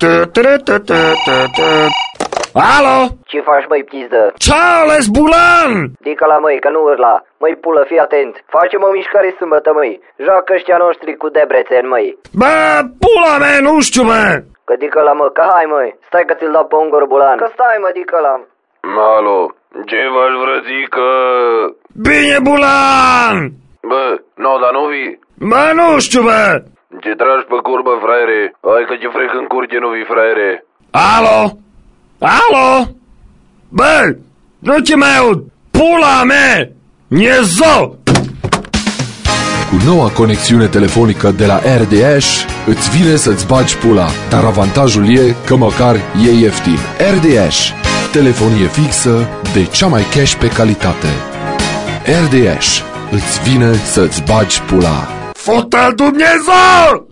Alo? Ce faci, măi, pizdă? Charles Bulan! Dică la, măi, că nu urla. Măi, pulă, fii atent. Facem o mișcare sâmbătă, măi. Joacă ăștia noștri cu Debrecen, măi. Bă, pula mea, nu știu, mă! Că dică la, mă, că hai, măi. Stai că ți-l dau pe Ungor Bulan. Că stai, mă, dică la. Alo, ce v-aș vrățică? Bine, Bulan! Bă, no, dar nu vii? Bă, nu știu, bă! Ce tragi pe curbă, fraiere? Hai că ce frec în curte, nu vii, fraiere. Alo? Alo? Bă, nu te mai aud! Pula mea! Niezo! Cu noua conexiune telefonică de la RDS îți vine să-ți bagi pula, dar avantajul e că măcar e ieftin. RDS, telefonie fixă de cea mai cash pe calitate. RDS, îți vine să-ți bagi pula. Fotă-l Dumnezeu!